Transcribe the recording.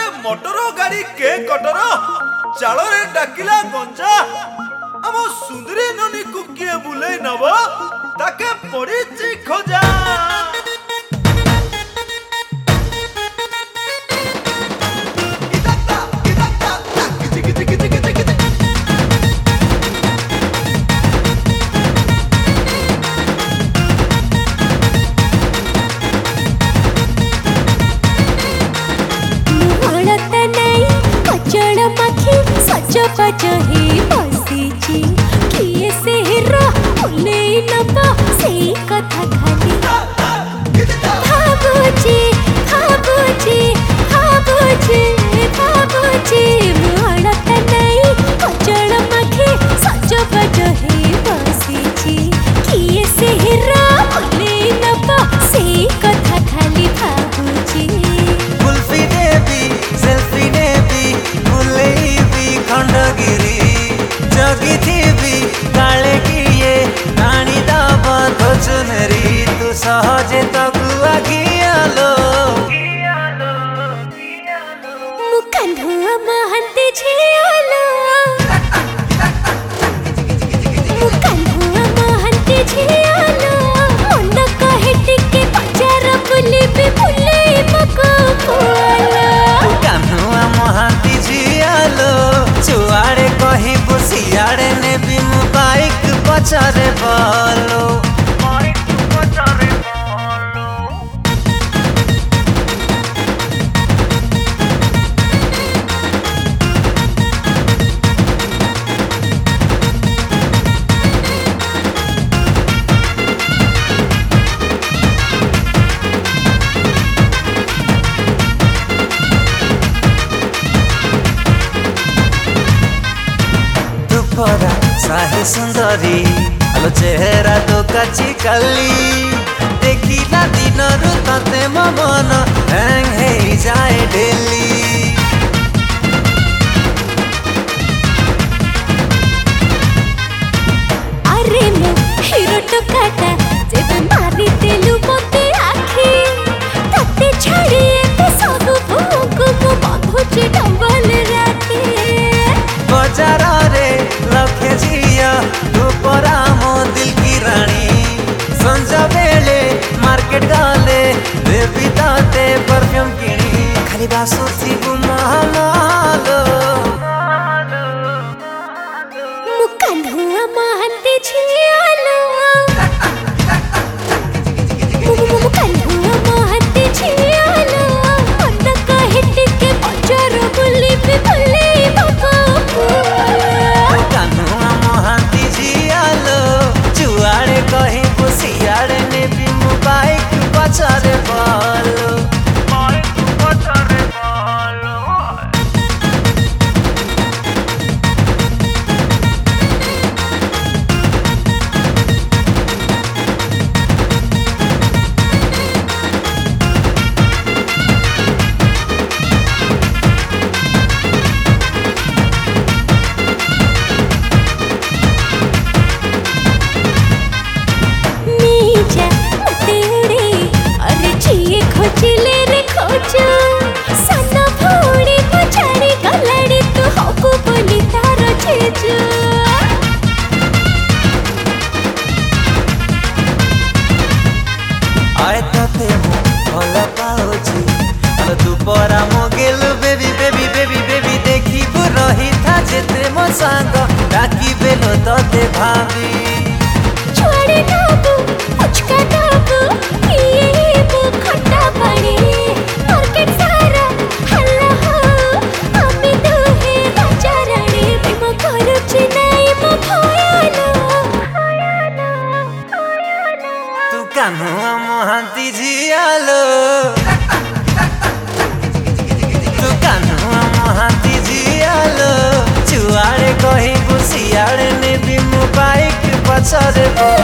motor गाड़ी के cutter चाल रे डाकिला गंजा आम सुंदरी ननी को किए बुले नब ताके पड़ी खोजा ही बसीची किए से हिरो उले नबा से कथा खाली भाबुची भाबुची भाबुची भाबुची मुहड़त नहीं कचड़ मखी सच बज ही बसीची किए से हिरो उले नबा से कथा खाली भाबुची कुल्फी देवी सेल्फी देवी बुले खंडगिरी जगी थी काले किए नानी दब खोचुनरी तू सहजे तगुआ घियालो मुकन्हुआ महंती झियालो मुकन्हुआ महंती झियालो मन कहे टिके बजार बुली भी भूले मको बोला मुकन्हुआ महंती झियालो चुआड़े कहीं बुसियाड़े ने भी बाइक पचरे बोलो साही सुंदरी आलो चेहरा तो काची काली देखिला दिन रु तते मन हैंग हे जाए डेली अरे मो हीरो टोकाटा जेबे मारी देलु मते आखी तते छाड़िए तो सब भोग मो बांधुची डंबल राखी बाजार रे लखे जिया तू परा मो दिल की रानी संजा बेले मार्केट गाले बेबी ताते परफ्यूम किनी खाली बासुती गुमालो मुकन्हुआ महंती झियालो मुकन्हुआ महंती झियालो मन कहे टिके बजार बुली भी भूले मको मुकन्हुआ महंती झियालो चुआड़े कहीं बुसियाड़े ने भी बाइक पचरे बोलो खोजिले रे खोजो सना भोड़ी पछाड़ी गलाड़ी तू हबु बोली तार छेजो आए तते मो भला पाउची अल तू परा मो गेलु बेबी बेबी बेबी बेबी देखी बु रही था जेते मो संग डाकी बेलो तते भाभी छोड़े नाबू पुचका नाबू ये वो खट्टा पानी मार्केट सारा हल्ला हो हमें तो है राजा रानी बिमो करुची नहीं मो भयालो तू कान्हुआ महंती झियालो तू कान्हुआ महंती झियालो चुआड़े कहीं बुसियाड़े ने भी बाइक पचरे